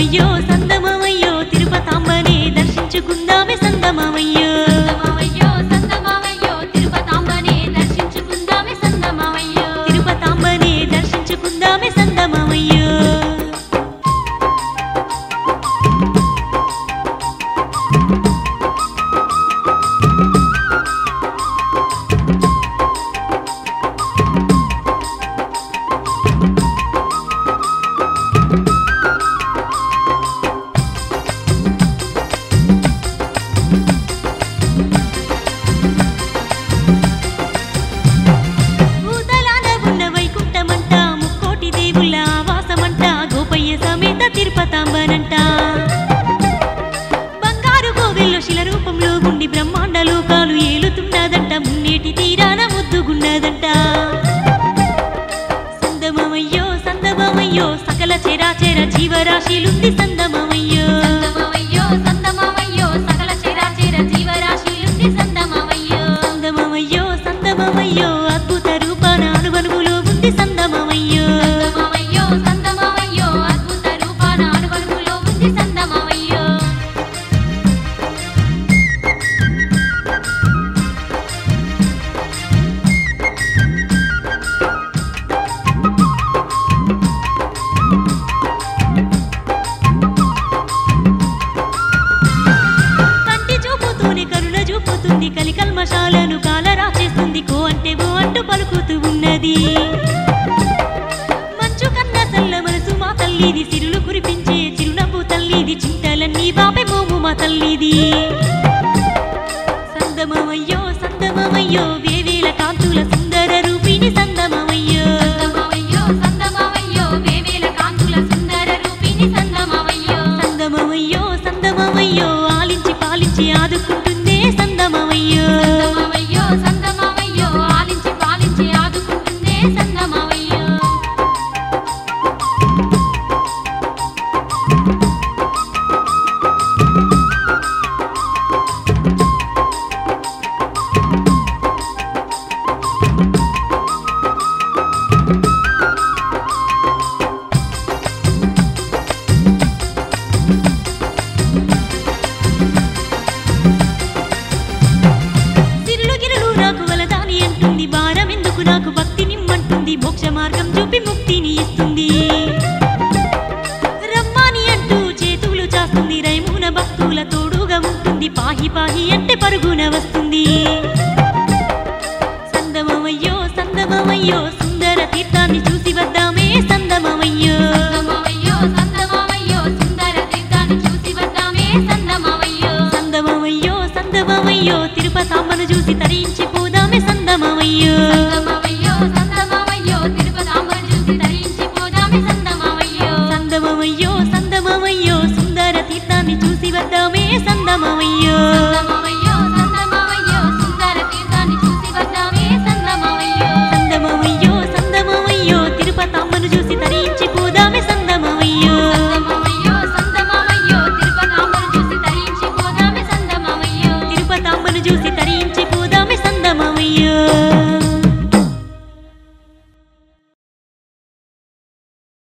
సందమామయ్యో సందమామయ్యో తిరుపతాంబనే దర్శించుకుందామే సందమామయ్యో తిరుపతాంబనే దర్శించుకుందామే సందమామయ్యో తిరుపతాంబనంట బంగారు కోవెల్లో శిల రూపంలో ఉండి బ్రహ్మాండ లోకాలు ఏలుతున్నదంట మున్నేటి తీరాన ముద్దుగున్నదంట సందమామయ్యో సందమామయ్యో సకల చెరాచెర జీవరాశిలుంది సందమామయ్యో సకల చెరాచెర జీవరాశిలుంది సందమామయ్యో సందమామయ్యో అద్భుత రూపాన అనువనువులో ఉంది సందమామయ్యో కలికల్మశాలను కాలరాచేస్తుంది కో అంటే ఓ అంటూ పలుకుతూ ఉన్నది మంచు కన్న చల్ల మనసు మా తల్లిది సిరులు కురిపించే చిరునవ్వు తల్లిది చింతలన్నీ బాపే మోము మా తల్లిది సందమామయ్యో వేవేల కాంతుల సుందర రూపిణి సందమామయ్యో వేవేల కాంతుల సుందర రూపిణి సందమామయ్యో ఆలించి పాలించి ఆదుకుంటుందే సందమామయ్యో ఆలించి పాలించి ఆదుకుంటుందే సందమామయ్యో నాకు భక్తి నిమ్మంటుంది మోక్ష మార్గం చూపి ముక్తిని ఇస్తుంది రమ్మాని అంటూ చేతులు చాస్తుంది రైమున భక్తుల తోడుగా ఉంటుంది పాహి పాహి అంటే పరుగున వస్తుంది సందమామయ్యో సుందర తీర్థాన్ని చూసి వద్దామే సందమామయ్యో సుందర తీర్థాన్ని చూసి వద్దామే సందమామయ్యో తిరుపతాంబను చూసి తరించి పోదామే సందమామయ్యో సందమామయ్యో సుందర తీర్థాన్ని చూసి వద్దామే సందమామయ్యో